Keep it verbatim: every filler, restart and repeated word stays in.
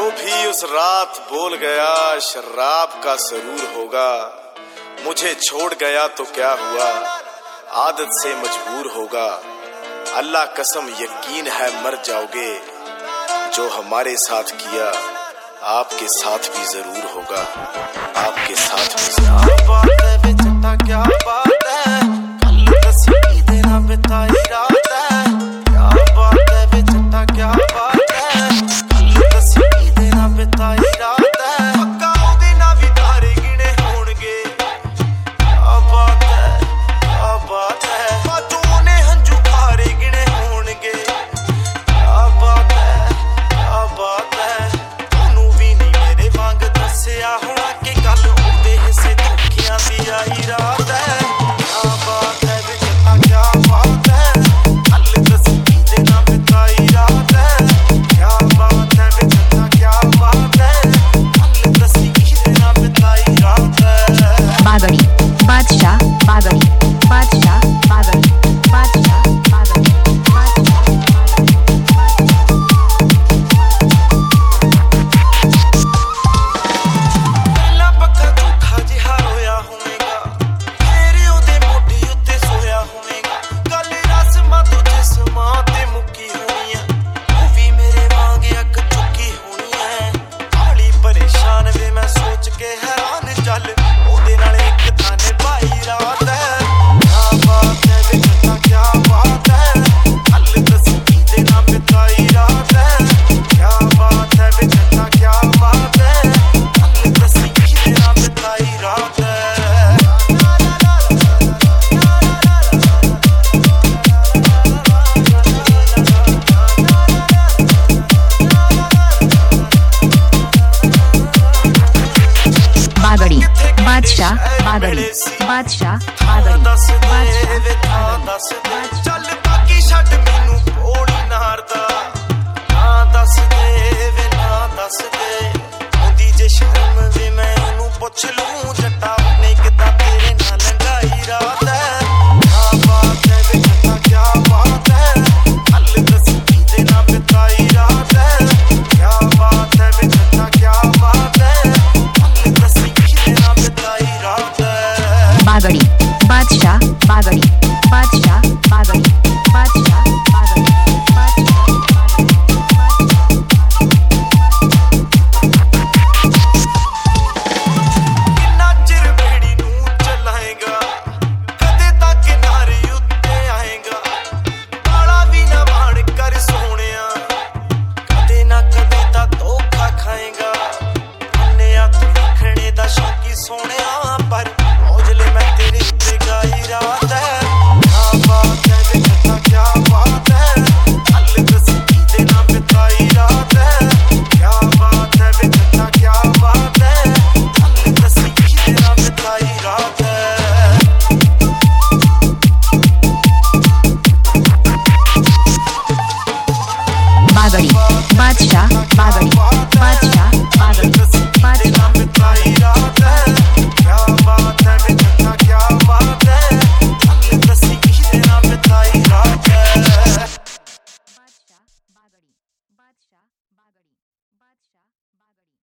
भी उस रात बोल गया शराब का सरूर होगा। मुझे छोड़ गया तो क्या हुआ, आदत से मजबूर होगा। अल्लाह कसम यकीन है मर जाओगे, जो हमारे साथ किया आपके साथ भी जरूर होगा, आपके साथ भी जरूर। बात है बेचता क्या बात है, कल दसी देना बिताई रात है। क्या बात है बेचता क्या बात है, कल दसी देना बिताई रात है। पक्का ओदे ना भी तारे गिने होणगे। क्या बात है क्या बात है, बातों ने हंजू खारे गिने होणगे। क्या बात है क्या बात है, तूनू भी नहीं मेरे वांग दसिया होना कि कल ओदे हिस्से धोखियां दी आई रात है। क्या बात है बेचता क्या बात है, कल दसी देना बिताई रात है। क्या बात है बेचता क्या बात है, कल दसी देना बिताई रात है। बागड़ी बादशाह बागड़ी बादशाह बागड़ी बादशाह बागड़ी ਪਹਿਲਾ ਪੱਖਾ ਝੂਠਾ ਜਿਹਾ ਰੋਇਆ ਹੋਵੇਗਾ, ਮੇਰੇ ਉਹਦੇ ਮੋਢੇ ਉੱਤੇ ਸੋਇਆ ਹੋਵੇਗਾ। ਗੱਲ ਰਸਮਾਂ ਤੋਂ ਜਿਸਮਾਂ ਤੇ ਮੁੱਕੀ ਹੋਣੀ ਐ, ਉਹ ਵੀ ਮੇਰੇ ਵਾਂਗ ਅੱਖ ਚੁੱਕੀ ਹੋਣੀ ਐ। ਹਾਲੀ ਪਰੇਸ਼ਾਨ ਵੇ ਮੈਂ ਸੋਚ ਕੇ ਹੈਰਾਨ, ਚੱਲ ਉਹਦੇ ਨਾਲ ਇੱਕ ਤਾਂ ਨਿਭਾਈ ਰਾਤ ਹੈ। क्या बात है बेचता क्या बात है, कल दसी देना बिताई रात है। क्या बात है बेचता क्या बात है, कल दसी देना बिताई रात है। बागड़ी बादशाह बागड़ी बादशाह बागड़ी दस दे बादशाह वे थां दस दे, चल बाकी छड्ड